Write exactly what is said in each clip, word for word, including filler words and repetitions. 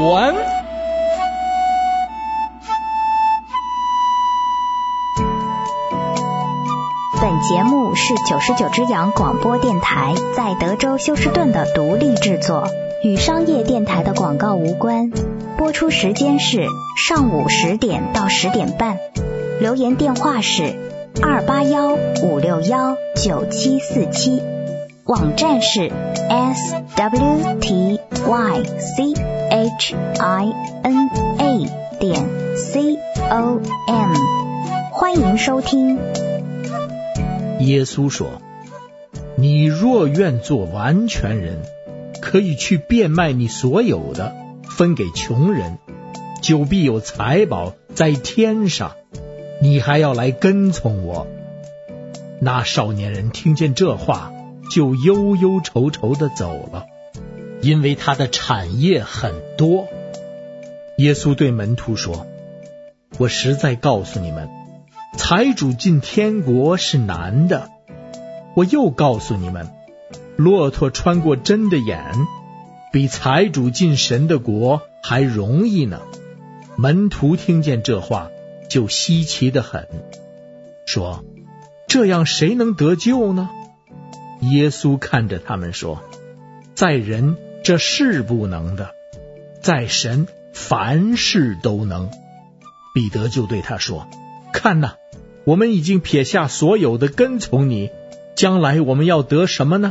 文。 本节目是九十九只羊广播电台在德州休斯顿的独立制作，与商业电台的广告无关。播出时间是上午十点到十点半。留言电话是二八幺五六幺九七四七。网站是 s w t y c h i n a 点 c o m。欢迎收听。 耶稣说，你若愿做完全人，可以去变卖你所有的，分给穷人，就必有财宝在天上。你还要来跟从我。那少年人听见这话，就忧忧愁愁地走了，因为他的产业很多。耶稣对门徒说，我实在告诉你们，财主进天国是难的。我又告诉你们，骆驼穿过针的眼，比财主进神的国还容易呢。门徒听见这话，就稀奇得很，说，这样谁能得救呢？耶稣看着他们说，在人这是不能的，在神凡事都能。彼得就对他说，看哪，我们已经撇下所有的跟从你，将来我们要得什么呢？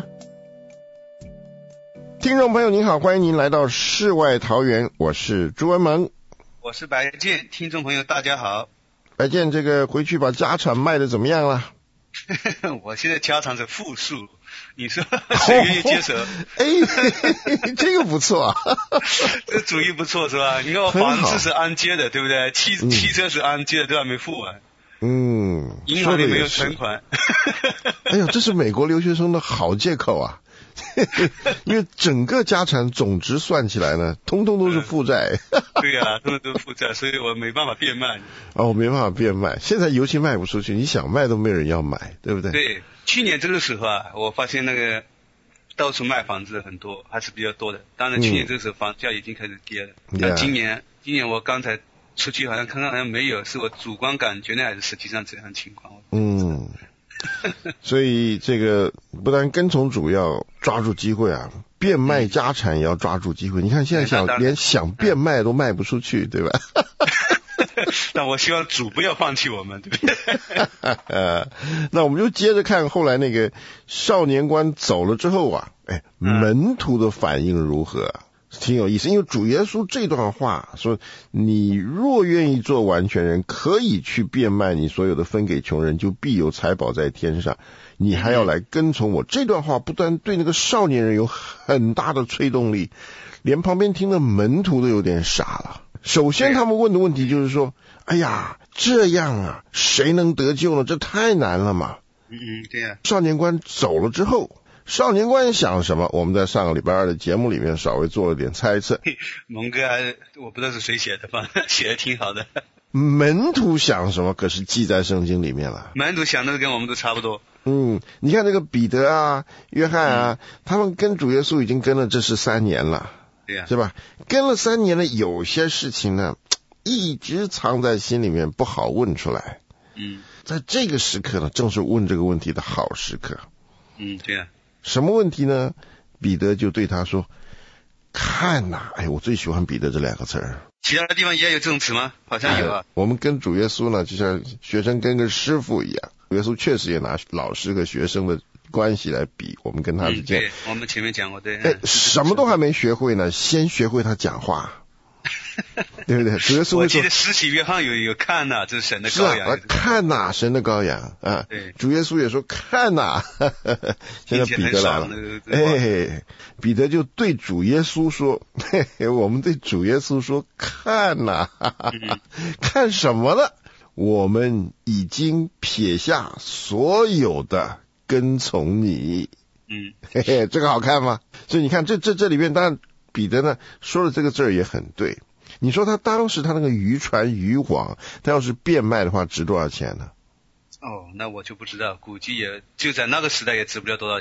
听众朋友您好，欢迎您来到世外桃源，我是朱文萌， 我是白健。听众朋友大家好。 白健，这个回去把家产卖的怎么样了？ 我现在家产是负数，你说谁愿意接手？ 哎，这个不错啊， 这主意不错是吧？你看我房子是按揭的，对不对？汽、嗯、汽车是按揭的，都还没付完。 嗯， 银行里没有存款。 哎呦，这是美国留学生的好借口啊！因为整个家产总值算起来呢，通通都是负债。 对呀、啊，通通都是负债，所以我没办法变卖。 哦，我没办法变卖，现在尤其卖不出去，你想卖都没有人要买，对不对？ 对，去年这个时候啊，我发现那个到处卖房子很多，还是比较多的。当然，去年这个时候房价已经开始跌了。嗯、但今年，今年我刚才出去好像看看好像没有，是我主观感觉呢，还是实际上这样的情况？嗯。 所以这个不但跟从主要抓住机会啊，变卖家产也要抓住机会。你看现在想连想变卖都卖不出去，对吧？ 但我希望主不要放弃我们，对不对？ 那我们就接着看后来那个少年官走了之后啊，哎，门徒的反应如何啊？挺有意思，因为主耶稣这段话说，你若愿意做完全人，可以去变卖你所有的，分给穷人，就必有财宝在天上。你还要来跟从我。这段话不但对那个少年人有很大的催动力，连旁边听的门徒都有点傻了。首先他们问的问题就是说，哎呀，这样啊，谁能得救呢？这太难了嘛。 嗯嗯，对呀。 少年官走了之后，少年官想什么？我们在上个礼拜二的节目里面稍微做了点猜测。 蒙哥还我不知道是谁写的吧，写的挺好的。 门徒想什么？可是记在圣经里面了。 门徒想的跟我们都差不多。 嗯，你看这个彼得啊、约翰啊、嗯，他们跟主耶稣已经跟了这是三年了， 对呀， 是吧？跟了三年了，有些事情呢，一直藏在心里面，不好问出来。 嗯， 在这个时刻呢，正是问这个问题的好时刻。 嗯，对呀。 什么问题呢？彼得就对他说：“看呐、啊，哎，我最喜欢彼得这两个字儿。 其他的地方也有这种词吗？好像有啊、哎。 我们跟主耶稣呢，就像学生跟个师傅一样。主耶稣确实也拿老师和学生的关系来比，我们跟他之间、 嗯。对，我们前面讲过，对。 哎，什么都还没学会呢，先学会他讲话。”对不对？主耶稣我记得施洗约翰有有看呐、啊，这是神的羔羊。 是啊，看呐、啊，神的羔羊啊！ 对， 主耶稣也说看呐、啊。现在彼得来了，哎，彼得就对主耶稣说：“嘿嘿，我们对主耶稣说看呐、啊，嗯、看什么呢？我们已经撇下所有的跟从你。” 嗯， 嘿嘿，这个好看吗？所以你看，这这这里面当然彼得呢说的这个字儿也很对。你说他当时他那个渔船渔网，他要是变卖的话，值多少钱呢？ 哦，那我就不知道，估计也就在那个时代也值不了多少钱。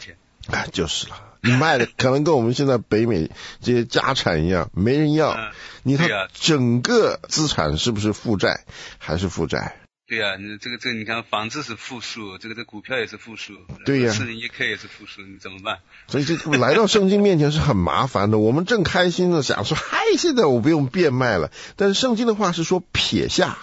哎，就是了，你卖的可能跟我们现在北美这些家产一样，没人要。嗯、你看整个资产是不是负债还是负债？ 对呀、啊，你这个这个，你看房子是负数，这个这股票也是负数， 对呀、啊， 四零一 K 也是负数，你怎么办？ 所以这来到圣经面前是很麻烦的。我们正开心的想说，嗨，现在我不用变卖了，但是圣经的话是说撇下。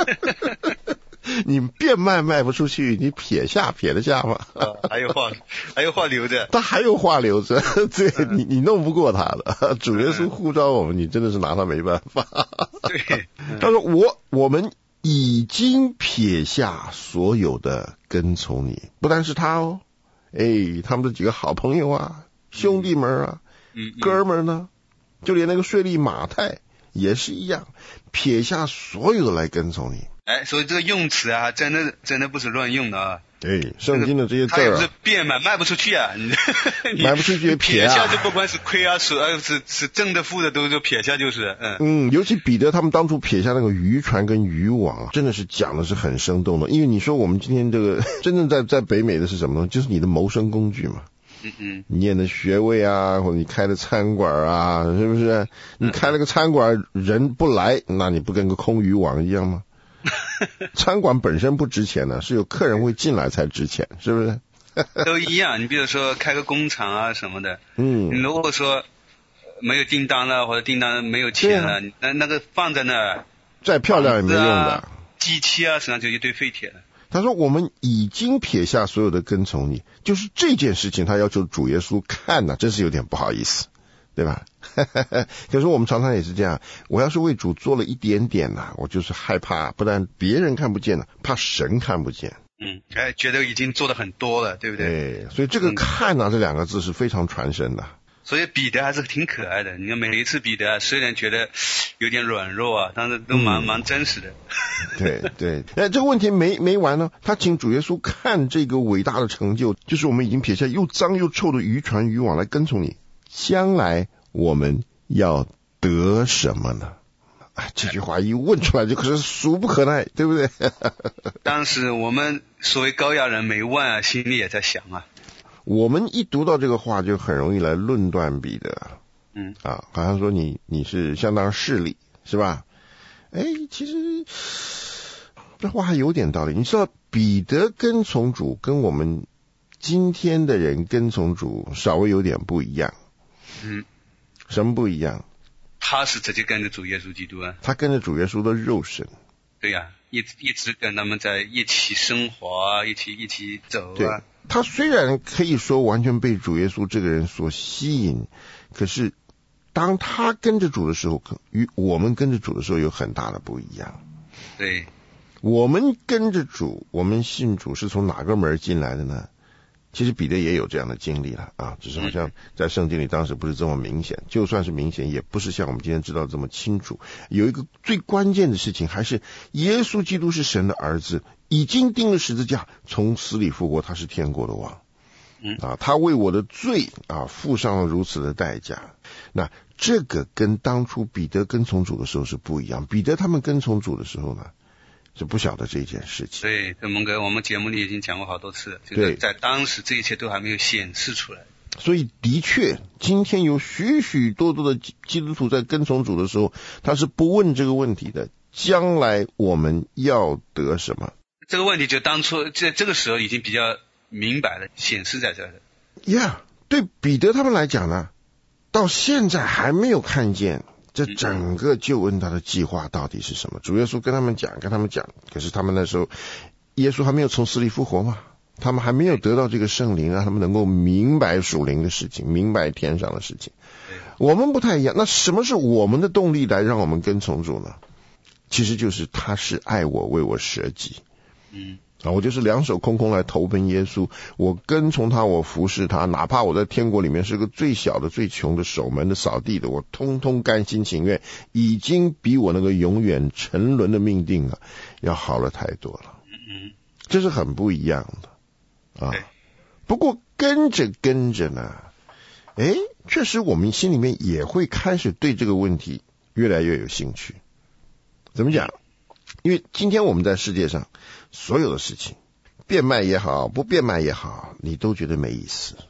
你变卖卖不出去，你撇下撇得下吗？ 啊、还有话，还有话留着， 他还有话留着，对、嗯、你你弄不过他的。主耶稣呼召我们，你真的是拿他没办法。 对，嗯、 他说我我们已经撇下所有的跟从你，不但是他哦，哎，他们这几个好朋友啊，兄弟们啊， 嗯嗯、 哥们呢，就连那个税吏马太也是一样，撇下所有的来跟从你。 哎，所以这个用词啊，真的真的不是乱用的啊。 对，圣经的这些字、啊， 他也不是变卖，卖不出去啊，你卖不出去撇啊， 撇下就不管是亏啊，是呃是是正的负的都就撇下就是，嗯嗯，尤其彼得他们当初撇下那个渔船跟渔网，真的是讲的是很生动的。因为你说我们今天这个真正在在北美的是什么东西？就是你的谋生工具嘛。 嗯嗯， 你念的学位啊，或者你开的餐馆啊，是不是？你开了个餐馆，人不来，那你不跟个空渔网一样吗？餐馆本身不值钱的，是有客人会进来才值钱，是不是？ 都一样。你比如说开个工厂啊什么的， 嗯， 你如果说没有订单了，或者订单没有钱了，啊、那那个放在那儿， 再漂亮也没用的。 啊、机器啊，实际上就一堆废铁了。 他说我们已经撇下所有的跟从你，就是这件事情他要求主耶稣看呢、啊，真是有点不好意思，对吧？可是我们常常也是这样，我要是为主做了一点点呐、啊，我就是害怕，不但别人看不见了，怕神看不见。 嗯，哎，觉得已经做的很多了，对不对？ 对，所以这个看呐、啊嗯、这两个字是非常传神的。 所以彼得还是挺可爱的，你看每一次彼得虽然觉得有点软弱啊，但是都蛮、嗯、蛮真实的。 对对，哎，这个问题没没完呢，他请主耶稣看这个伟大的成就，就是我们已经撇下又脏又臭的渔船渔网来跟从你，将来我们要得什么呢？哎，这句话一问出来就可是俗不可耐，对不对？ 当时我们所谓高雅人没问啊，心里也在想啊。 我们一读到这个话，就很容易来论断彼得。 嗯啊，好像说你你是相当势利，是吧？哎，其实这话还有点道理。你知道彼得跟从主跟我们今天的人跟从主稍微有点不一样。 嗯， 什么不一样？ 他是直接跟着主耶稣基督啊， 他跟着主耶稣的肉身。 对呀、啊，一一直跟他们在一起生活啊，一起一起走啊。 对，他虽然可以说完全被主耶稣这个人所吸引，可是当他跟着主的时候，与我们跟着主的时候有很大的不一样。 对， 我们跟着主，我们信主是从哪个门进来的呢？其实彼得也有这样的经历了啊，只是好像在圣经里当时不是这么明显，就算是明显，也不是像我们今天知道这么清楚。有一个最关键的事情，还是耶稣基督是神的儿子，已经钉了十字架，从死里复活，他是天国的王。 嗯啊，他为我的罪啊付上了如此的代价。那这个跟当初彼得跟从主的时候是不一样。彼得他们跟从主的时候呢，是不晓得这件事情。 对，这蒙哥，我们节目里已经讲过好多次了，就是在当时这一切都还没有显示出来。 所以的确，今天有许许多多的基督徒在跟从主的时候，他是不问这个问题的：将来我们要得什么？ 这个问题就当初这这个时候已经比较明白了，显示在这儿的。 呀、yeah, ，对彼得他们来讲呢，到现在还没有看见这整个救恩他的计划到底是什么。主耶稣跟他们讲，跟他们讲，可是他们那时候耶稣还没有从死里复活嘛，他们还没有得到这个圣灵，让他们能够明白属灵的事情，明白天上的事情。我们不太一样，那什么是我们的动力来让我们跟从主呢？其实就是他是爱我，为我舍己。 嗯啊，我就是两手空空来投奔耶稣，我跟从他，我服侍他，哪怕我在天国里面是个最小的、最穷的、守门的、扫地的，我通通甘心情愿，已经比我那个永远沉沦的命定啊，要好了太多了。 嗯， 这是很不一样的啊。不过跟着跟着呢，哎，确实我们心里面也会开始对这个问题越来越有兴趣。怎么讲？因为今天我们在世界上所有的事情，变卖也好，不变卖也好，你都觉得没意思。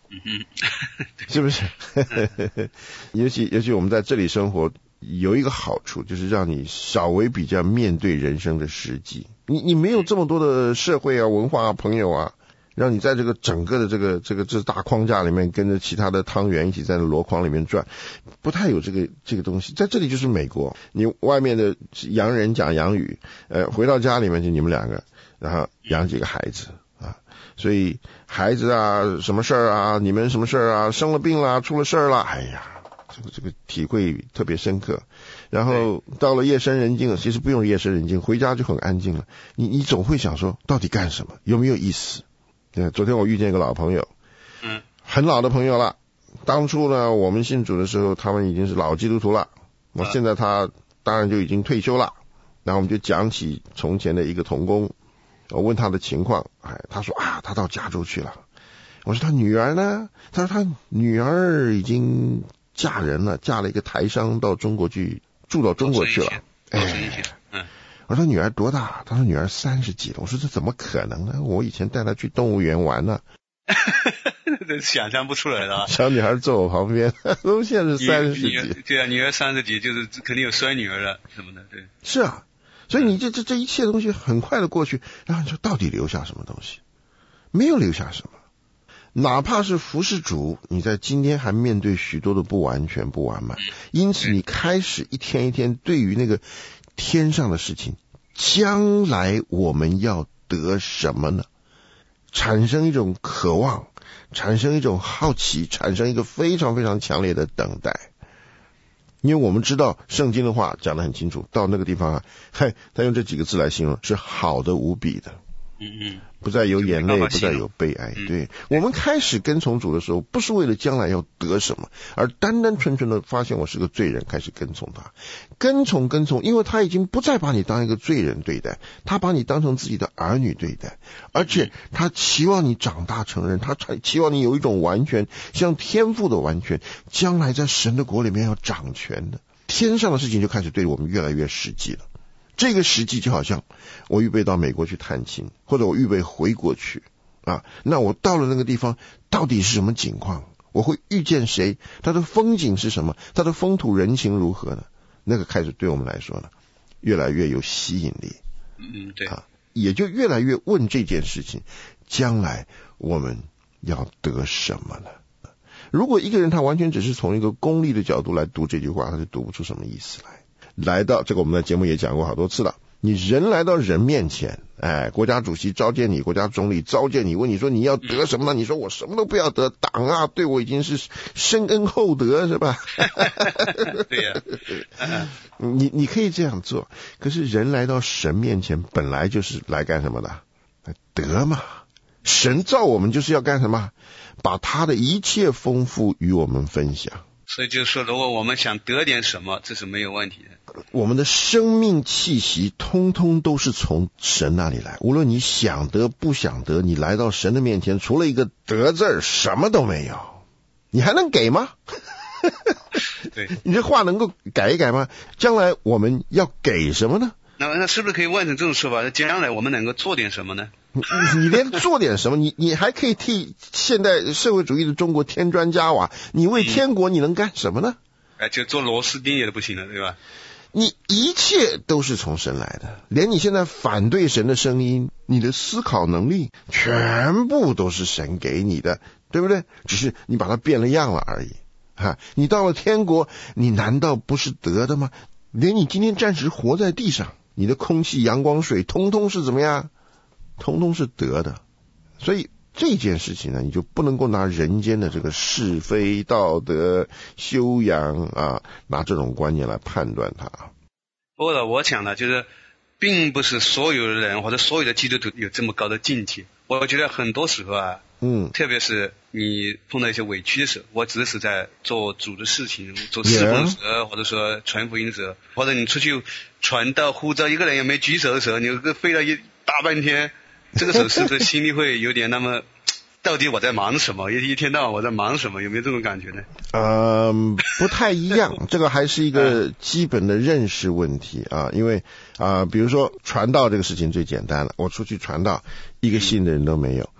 嗯嗯， 是不是？尤其尤其我们在这里生活，有一个好处就是让你稍微比较面对人生的实际。你你没有这么多的社会啊、文化啊、朋友啊，让你在这个整个的这个这个这大框架里面，跟着其他的汤圆一起在那箩筐里面转，不太有这个这个东西。在这里就是美国，你外面的洋人讲洋语，呃，回到家里面就你们两个，然后养几个孩子。所以孩子啊，什么事儿啊，你们什么事儿啊，生了病啦，出了事儿啦，哎呀，这个这个体会特别深刻。然后到了夜深人静了，其实不用夜深人静，回家就很安静了。你你总会想说，到底干什么？有没有意思？对，昨天我遇见一个老朋友， 嗯， 很老的朋友了。当初呢，我们信主的时候，他们已经是老基督徒了。我现在他当然就已经退休了。然后我们就讲起从前的一个同工。我问他的情况，哎，他说啊，他到加州去了。我说他女儿呢？他说他女儿已经嫁人了，嫁了一个台商到中国去，住到中国去了。哎， 嗯， 我说女儿多大？他说女儿三十几了。我说这怎么可能呢？我以前带她去动物园玩呢。 这想象不出来的。 小女孩坐我旁边，都现在是三十几。 对啊，女儿三十几，就是肯定有孙女儿了什么的，对。 是啊。所以你这这这一切东西很快的过去，然后你说到底留下什么东西？没有留下什么。哪怕是服侍主，你在今天还面对许多的不完全、不完满，因此你开始一天一天对于那个天上的事情，将来我们要得什么呢？产生一种渴望，产生一种好奇，产生一个非常非常强烈的等待。因为我们知道圣经的话讲得很清楚，到那个地方啊，嘿，他用这几个字来形容，是好的无比的。 嗯嗯， 不再有眼泪，不再有悲哀。 嗯、 对，我们开始跟从主的时候，不是为了将来要得什么，而单单纯纯的发现我是个罪人，开始跟从他，跟从跟从，因为他已经不再把你当一个罪人对待，他把你当成自己的儿女对待，而且他期望你长大成人，他期望你有一种完全像天父的完全，将来在神的国里面要掌权的，天上的事情就开始对我们越来越实际了。这个实际就好像我预备到美国去探亲，或者我预备回国去啊，那我到了那个地方到底是什么情况？我会遇见谁？它的风景是什么？它的风土人情如何呢？那个开始对我们来说呢，越来越有吸引力。 嗯，对啊，也就越来越问这件事情，将来我们要得什么呢？如果一个人他完全只是从一个功利的角度来读这句话，他就读不出什么意思来。来到这个，我们在节目也讲过好多次了。你人来到人面前，哎，国家主席召见你，国家总理召见你，问你说你要得什么呢？你说我什么都不要得，党啊对我已经是深恩厚德，是吧？ 对呀、 啊，你你可以这样做，可是人来到神面前，本来就是来干什么的？得嘛，神造我们就是要干什么？把他的一切丰富与我们分享。 所以就是说，如果我们想得点什么，这是没有问题的。 我们的生命气息通通都是从神那里来，无论你想得不想得，你来到神的面前，除了一个得字儿，什么都没有。你还能给吗？ 对， 你这话能够改一改吗？将来我们要给什么呢？ 那那是不是可以换成这种说法？将来我们能够做点什么呢？ 你你连做点什么，你你还可以替现代社会主义的中国添砖加瓦。你为天国你能干什么呢？ 哎、嗯，就做螺丝钉也都不行了，对吧？ 你一切都是从神来的，连你现在反对神的声音，你的思考能力，全部都是神给你的，对不对？只是你把它变了样了而已。哈，你到了天国，你难道不是得的吗？连你今天暂时活在地上，你的空气、阳光、水，通通是怎么样？通通是得的。所以这件事情呢，你就不能够拿人间的这个是非道德修养啊，拿这种观念来判断它。 不过呢，我想呢，就是并不是所有人或者所有的基督徒有这么高的境界。我觉得很多时候啊，嗯，特别是你碰到一些委屈的时候，我指的是在做主的事情，做侍奉者， yeah. 或者说传福音者，或者你出去传道呼召一个人也没举手的时候，你飞了一大半天。这个时候是不是心里会有点那么，到底我在忙什么？一天到晚我在忙什么？有没有这种感觉呢？呃， 不太一样，这个还是一个基本的认识问题啊。因为啊、呃，比如说传道这个事情最简单了，我出去传道，一个信的人都没有，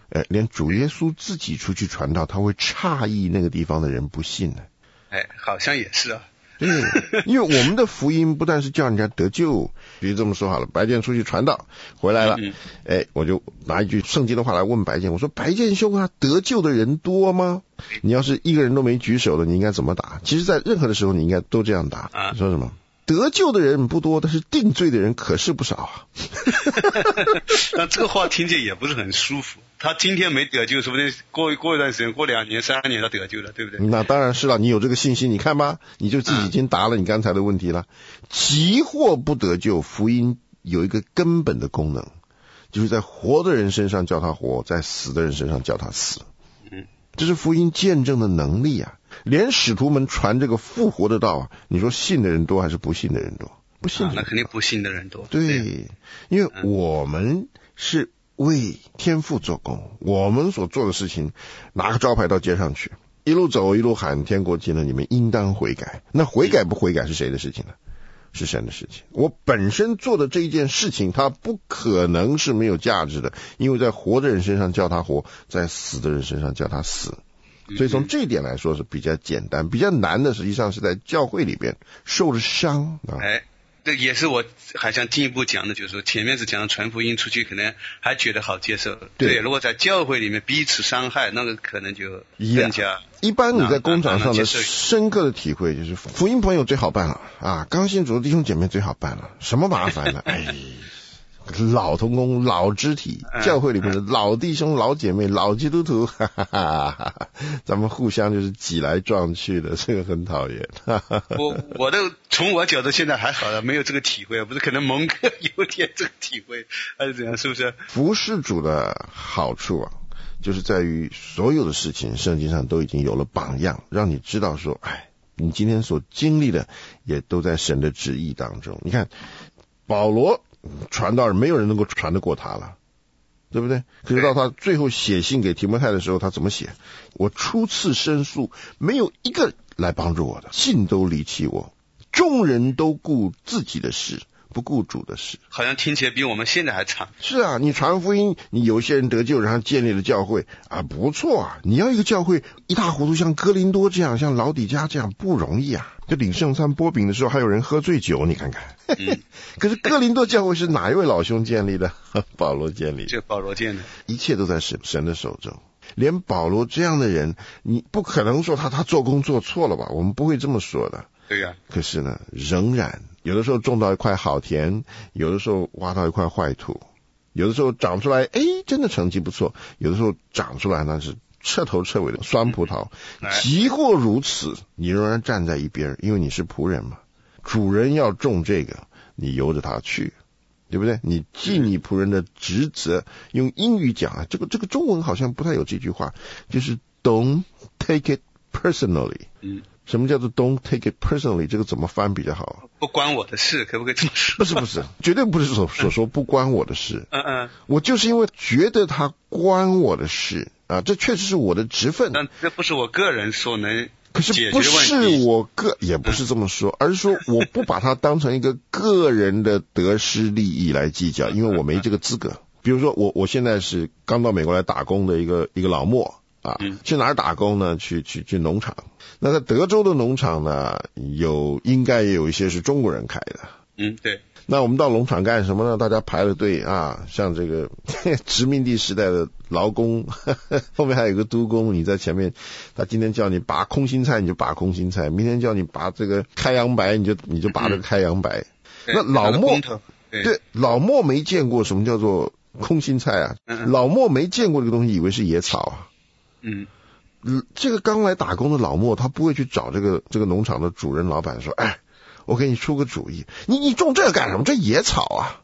哎，连主耶稣自己出去传道，他会诧异那个地方的人不信呢。 哎，好像也是啊。 对，因为我们的福音不但是叫人家得救，比如这么说好了，白健出去传道回来了， 嗯嗯哎，我就拿一句圣经的话来问白健，我说白健兄啊，得救的人多吗？你要是一个人都没举手的，你应该怎么答？其实在任何的时候你应该都这样答。 啊， 你说什么？得救的人不多，但是定罪的人可是不少啊。 那这个话听起来也不是很舒服。他今天没得救，说不定过过一段时间，过两年、三年他得救了，对不对？ 那当然是了，你有这个信心，你看吧，你就自己已经答了你刚才的问题了。即或不得救，福音有一个根本的功能，就是在活的人身上叫他活，在死的人身上叫他死。 嗯， 这是福音见证的能力啊。连使徒们传这个复活的道啊，你说信的人多还是不信的人多？不信的人多， 啊，那肯定不信的人多。 对， 对， 因为我们是为天父做工，我们所做的事情，拿个招牌到街上去，一路走一路喊天国近了，你们应当悔改。那悔改不悔改是谁的事情呢？是神的事情。我本身做的这一件事情，它不可能是没有价值的，因为在活的人身上叫他活，在死的人身上叫他死。所以从这一点来说是比较简单，比较难的实际上是在教会里边受了伤啊。 哎，这也是我还想进一步讲的，就是说前面是讲传福音出去可能还觉得好接受， 对, 对，如果在教会里面彼此伤害，那个可能就更加。 一般你在工厂上的深刻的体会就是，福音朋友最好办了啊，刚信主的弟兄姐妹最好办了，什么麻烦呢？哎。老同工、老肢体，教会里面的老弟兄、老姐妹、老基督徒，哈哈哈哈，咱们互相就是挤来撞去的，这个很讨厌。哈哈我我的从我角度现在还好了，没有这个体会，不是可能蒙哥有点这个体会，还是怎样？是不是？ 服事主的好处啊，就是在于所有的事情，圣经上都已经有了榜样，让你知道说，哎，你今天所经历的也都在神的旨意当中。你看，保罗。传道人没有人能够传得过他了，对不对？可是到他最后写信给提摩太的时候，他怎么写？我初次申诉，没有一个来帮助我的，信都离弃我，众人都顾自己的事，不顾主的事。 好像听起来比我们现在还惨。 是啊，你传福音，你有些人得救，然后建立了教会啊，不错啊。你要一个教会一塌糊涂，像哥林多这样，像老底嘉这样，不容易啊。就领圣餐波饼的时候，还有人喝醉酒，你看看。嗯、可是哥林多教会是哪一位老兄建立的？保罗建立的。 就保罗建的。 一切都在神神的手中。连保罗这样的人，你不可能说他他做工做错了吧？我们不会这么说的。 对呀、啊。 可是呢，仍然有的时候种到一块好田，有的时候挖到一块坏土，有的时候长出来，哎，真的成绩不错；有的时候长出来那是彻头彻尾的酸葡萄。即或如此，你仍然站在一边，因为你是仆人嘛。主人要种这个，你由着他去，对不对？你尽你仆人的职责。用英语讲啊，这个这个中文好像不太有这句话，就是 Don't take it personally。嗯。什么叫做 don't take it personally？ 这个怎么翻比较好？ 不关我的事，可不可以这么说？ 不是不是，绝对不是所所说不关我的事。 嗯嗯， 我就是因为觉得它关我的事啊，这确实是我的职分。 但这不是我个人所能可是不是我个，也不是这么说，而是说我不把它当成一个个人的得失利益来计较，因为我没这个资格。比如说我我现在是刚到美国来打工的一个一个老莫。啊，去哪儿打工呢？去去去农场。那在德州的农场呢，有应该也有一些是中国人开的。 嗯，对。 那我们到农场干什么呢？大家排了队啊，像这个殖民地时代的劳工，呵呵后面还有一个督工，你在前面，他今天叫你拔空心菜，你就拔空心菜；明天叫你拔这个开洋白，你就你就拔这个开洋白。嗯、那老莫，对, 对，老莫没见过什么叫做空心菜啊，嗯、老莫没见过这个东西，以为是野草啊。 嗯， 这个刚来打工的老莫，他不会去找这个这个农场的主人老板说，哎，我给你出个主意，你你种这个干什么？这野草啊！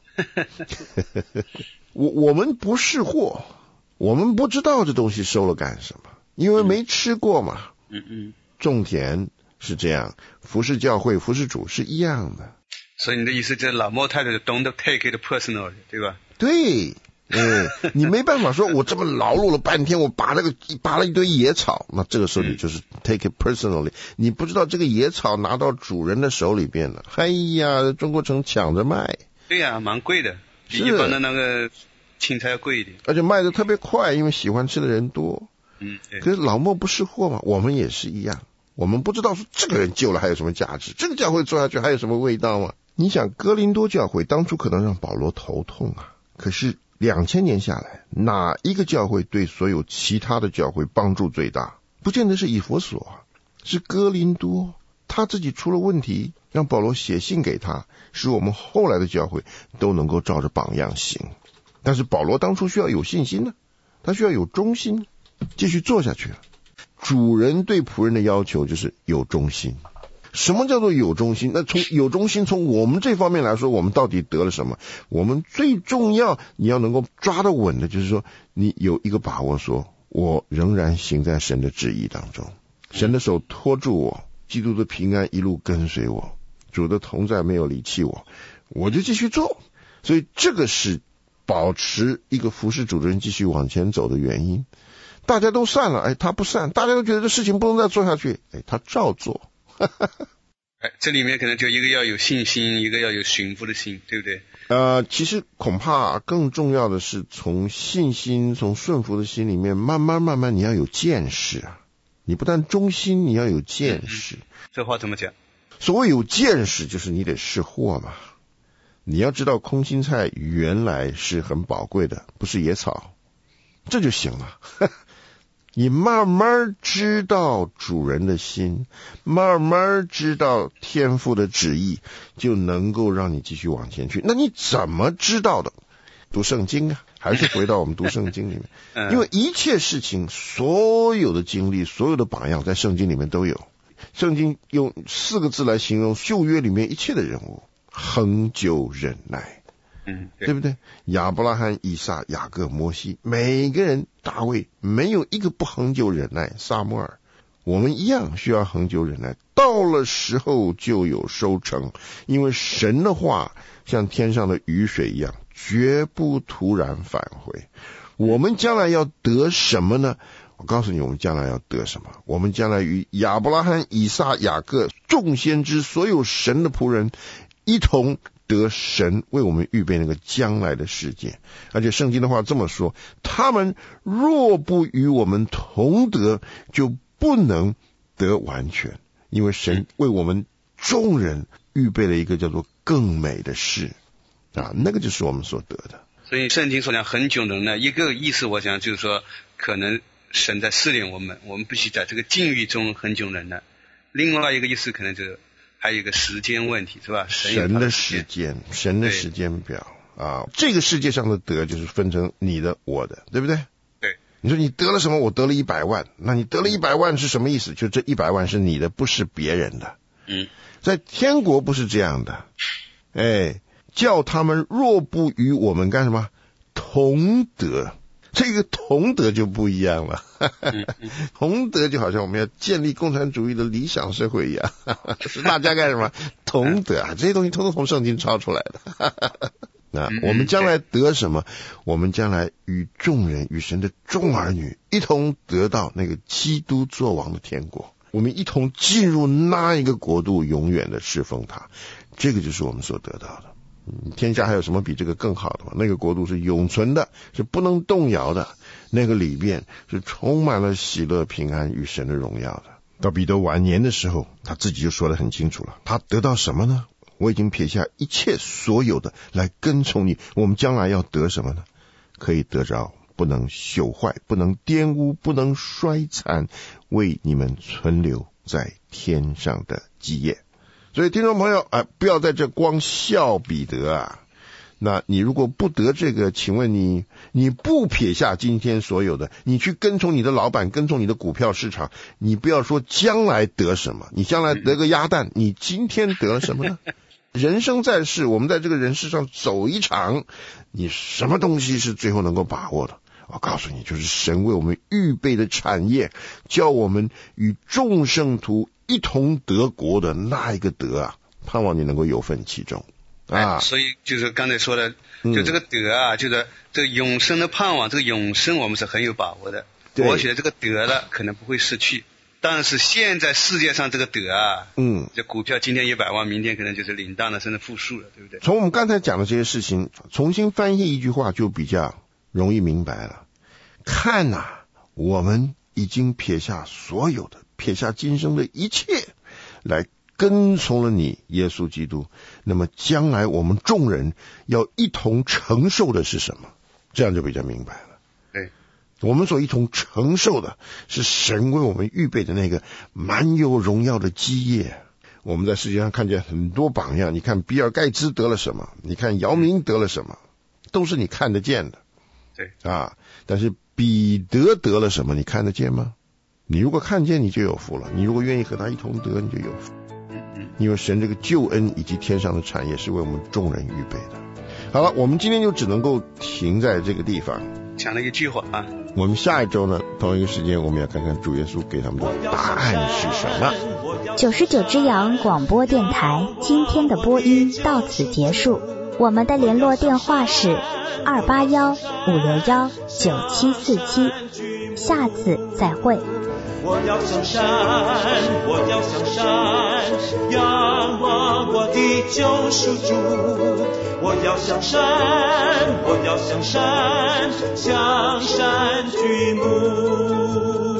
我我们不识货，我们不知道这东西收了干什么，因为没吃过嘛。 嗯嗯， 种田是这样，服侍教会、服侍主是一样的。 所以你的意思就是老莫太太 don't take it personally， 对吧？ 对。嗯，你没办法说我这么劳碌了半天，我拔了个拔了一堆野草，那这个时候你就是 take it personally， 你不知道这个野草拿到主人的手里边了，哎呀，中国城抢着卖。 对呀、啊，蛮贵的，比一般的那个青菜要贵一点， 而且卖的特别快，因为喜欢吃的人多。 嗯，对。 可是老莫不识货嘛，我们也是一样，我们不知道说这个人救了还有什么价值，这个教会做下去还有什么味道吗？你想哥林多教会当初可能让保罗头痛啊，可是两千年下来，哪一个教会对所有其他的教会帮助最大？不见得是以弗所啊，是哥林多，他自己出了问题，让保罗写信给他，使我们后来的教会都能够照着榜样行。但是保罗当初需要有信心呢、啊，他需要有忠心，继续做下去了。主人对仆人的要求就是有忠心。什么叫做有忠心？那从有忠心，从我们这方面来说，我们到底得了什么？我们最重要，你要能够抓得稳的，就是说，你有一个把握说，我仍然行在神的旨意当中，神的手托住我，基督的平安一路跟随我，主的同在没有离弃我，我就继续做。所以这个是保持一个服侍主的人继续往前走的原因。大家都散了，哎，他不散，大家都觉得这事情不能再做下去，哎，他照做。 哎，这里面可能就一个要有信心，一个要有驯服的心，对不对？ 呃，其实恐怕更重要的是从信心、从顺服的心里面，慢慢慢慢你要有见识啊！你不但忠心，你要有见识。 嗯、这话怎么讲？所谓有见识，就是你得识货嘛。你要知道空心菜原来是很宝贵的，不是野草，这就行了。你慢慢知道主人的心，慢慢知道天父的旨意，就能够让你继续往前去。那你怎么知道的？读圣经啊，还是回到我们读圣经里面。因为一切事情，所有的经历，所有的榜样，在圣经里面都有。圣经用四个字来形容旧约里面一切的人物：恒久忍耐。 嗯，对， 对不对？亚伯拉罕、以撒、雅各、摩西，每个人，大卫，没有一个不恒久忍耐。撒母耳，我们一样需要恒久忍耐，到了时候就有收成，因为神的话像天上的雨水一样，绝不突然返回。我们将来要得什么呢？我告诉你，我们将来要得什么？我们将来与亚伯拉罕、以撒、雅各众先知所有神的仆人一同得神为我们预备那个将来的世界。而且圣经的话这么说，他们若不与我们同得，就不能得完全，因为神为我们众人预备了一个叫做更美的事啊，那个就是我们所得的。 所以圣经所讲很久忍耐，一个意思我想就是说，可能神在试炼我们，我们必须在这个境遇中很久忍耐。另外一个意思可能就是还有一个时间问题，是吧？ 神的时间，神的时间表啊，这个世界上的得就是分成你的、我的，对不对？ 对。你说你得了什么？我得了一百万，那你得了一百万是什么意思？就这一百万是你的，不是别人的。 嗯， 在天国不是这样的，哎，叫他们若不与我们干什么同得。这个同德就不一样了，同德就好像我们要建立共产主义的理想社会一样，是大家干什么同德啊？这些东西通通从圣经抄出来的。那我们将来得什么？我们将来与众人、与神的众儿女一同得到那个基督作王的天国，我们一同进入那一个国度，永远的侍奉他。这个就是我们所得到的。天下还有什么比这个更好的吗？那个国度是永存的，是不能动摇的，那个里边是充满了喜乐、平安与神的荣耀的。到彼得晚年的时候，他自己就说得很清楚了，他得到什么呢？我已经撇下一切所有的来跟从你。我们将来要得什么呢？可以得着不能朽坏、不能玷污、不能衰残，为你们存留在天上的基业。所以听众朋友啊，不要在这光笑彼得啊。那你如果不得这个，请问你你不撇下今天所有的，你去跟从你的老板，跟从你的股票市场，你不要说将来得什么，你将来得个鸭蛋，你今天得了什么呢？人生在世，我们在这个人世上走一场，你什么东西是最后能够把握的？我告诉你，就是神为我们预备的产业，叫我们与众圣徒一同得国的那一个得啊，盼望你能够有份其中啊。 哎、所以就是刚才说的，就这个得啊，嗯、就是这个永生的盼望，这个永生我们是很有把握的。我觉得这个得了可能不会失去，但是现在世界上这个得啊， 嗯， 这股票今天一百万，明天可能就是零档了，甚至负数了，对不对？ 从我们刚才讲的这些事情，重新翻译一句话就比较容易明白了。看哪、啊，我们已经撇下所有的，撇下今生的一切，来跟从了你耶稣基督。那么将来我们众人要一同承受的是什么？这样就比较明白了。 对， 我们所一同承受的是神为我们预备的那个满有荣耀的基业。我们在世界上看见很多榜样，你看比尔盖茨得了什么，你看姚明得了什么，都是你看得见的。 对啊，但是彼得得了什么，你看得见吗？你如果看见，你就有福了。你如果愿意和他一同得，你就有福。因为神这个救恩以及天上的产业是为我们众人预备的。好了，我们今天就只能够停在这个地方。 讲了一句话啊。 我们下一周呢，同一个时间，我们要看看主耶稣给他们的答案是什么。 九十九只羊广播电台今天的播音到此结束。我们的联络电话是二八幺五六幺九七四七，下次再会。 我要向山，我要向山，仰望我的救赎主。我要向山，我要向山，向山举目。